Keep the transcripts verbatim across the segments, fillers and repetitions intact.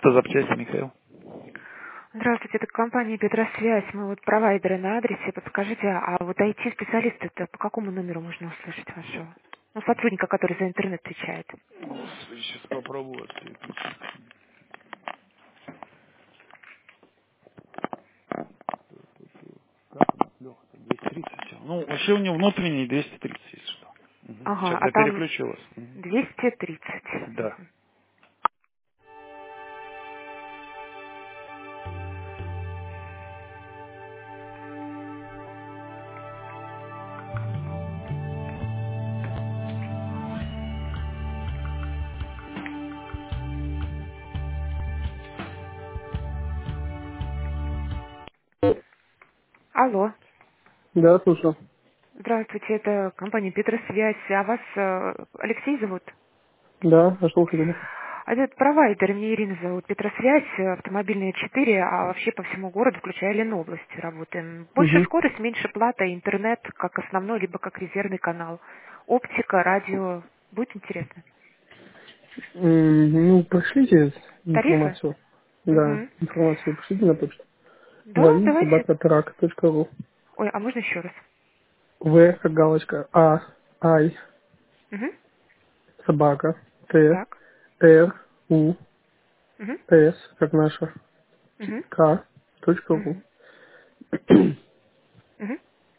Автозапчасти, Михаил. Здравствуйте, это компания Петросвязь. Мы вот провайдеры на адресе. Подскажите, а вот ай ти-специалист это по какому номеру можно услышать вашего? Ну, сотрудника, который за интернет отвечает. Сейчас попробую открыть. двести тридцать. Ну, вообще у него внутренний двести тридцать, если что. Мгм. Ага, Сейчас а я там переключу вас. Мгм. двести тридцать. Да. Алло. Да, слушаю. Здравствуйте, это компания Петросвязь. А вас э, Алексей зовут? Да, а что вы хотели? А этот провайдер, мне Ирина зовут, Петросвязь, э, автомобильные четыре, а вообще по всему городу, включая Ленобласть, работаем. Больше Угу. скорость, меньше плата, интернет как основной, либо как резервный канал. Оптика, радио. Будет интересно. Ну, пришлите Тарифы? информацию. Да, Угу. информацию пришлите на почту. Да, Вави давайте. собака трак точка ру. Ой, а можно еще раз? В как галочка А, Ай, Угу. собака, Т, Так. Р, У, Угу. С, как наша, Угу. К, точка ру. Угу. Угу.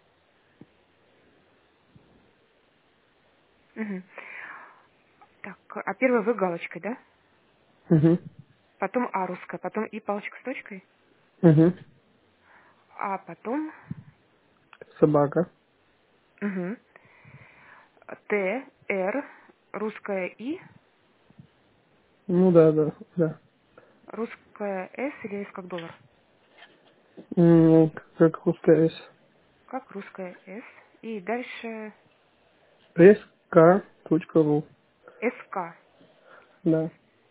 Угу. Так, а первая вы галочкой, да? Угу. Потом А русская, потом И палочка с точкой, Угу. а потом Собака. угу. Т, Р, русская И, Ну да, да, да. русская С или С как доллар? Ну, как русская С. Как русская С. И дальше С, К, точка ру. СК. Да.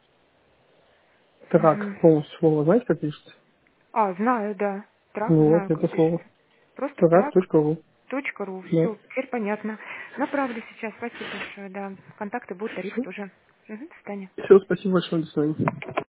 Угу. Трак, полностью слово. Знаете, как пишется? А, знаю, да. Трак, Ну вот, знаю, как это слово. пишется. Просто Трак трак. точка ру. Точка ру. Да. Все, теперь понятно. Направлю сейчас. Спасибо большое, да. Контакты будут, тарифы Все, тоже. Угу, до свидания. все, спасибо большое, до свидания.